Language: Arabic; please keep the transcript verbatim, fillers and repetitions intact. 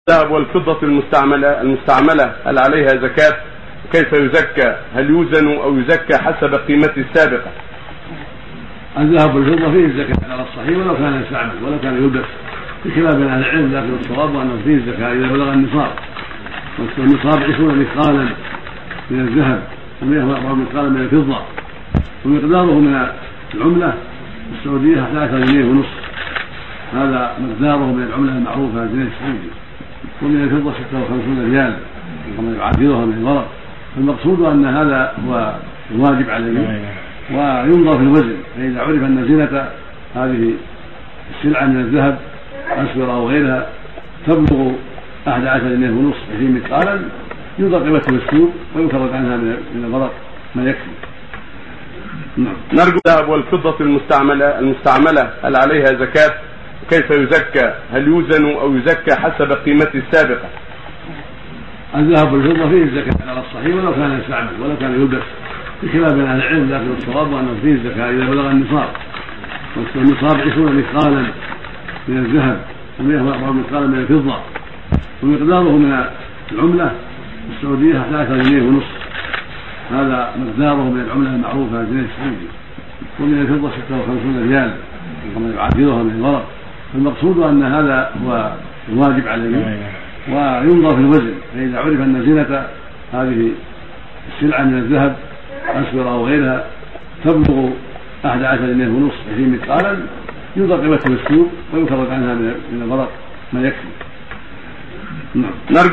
الذهب والفضة المستعملة المستعملة هل عليها زكاة؟ كيف يزكى؟ هل يوزن أو يزكى حسب قيمته السابقة؟ الذهب والفضة فيه الزكاة على الصحيح ولو كان يستعمل ولو كان يلبس بخلاف بين أهل العلم، لكن الصواب أنه فيه الزكاة إذا بلغ النصاب، والنصاب عشرون مثقالا من الذهب ومئة وأربعون مثقالا من الفضة، ومقداره من العملة السعودية أحد عشر جنيه ونصف، هذا مقداره من العملة المعروفة الجنيه السعودي، ومن الفضة ستة وخمسون ريال وما يعادلها من الورق. المقصود أن هذا هو الواجب عليه، وينظر في الوزن، فإذا عرف أن زينة هذه السلعة من الذهب أسود أو غيرها تبلغ أحد عشر جنيه ونصف عشرين مثقالا ينظر قيمته بالسوق ويفرق عنها من الورق ما يكفي. نرجو الذهب والفضة المستعملة المستعملة هل عليها زكاة؟ كيف يزكى؟ هل يوزن أو يزكى حسب قيمته السابقة؟ الذهب والفضة فيه الزكاة على الصحيح ولو كان يستعمل ولو كان يلبس بخلاف بين أهل العلم، لكن الصواب أنه فيه الزكاة إذا بلغ النصاب، والنصاب عشرون مثقالا من الذهب ومئة وأربعون مثقالا من الفضة، ومقداره من العملة السعودية أحد عشر جنيه ونصف، هذا مقداره من العملة المعروفة الجنيه السعودي، ومن الفضة ستة وخمسون ريال وما يعادلها من الورق. المقصود أن هذا هو الواجب عليه، وينظر في الوزن، فإذا عرف أن زينة هذه السلعة من الذهب أسود أو غيرها تبلغ أحد عشر جنيه ونصف عشرين مثقالا ينظر قيمته بالسوق ويفرق عنها من الورق ما يكفي.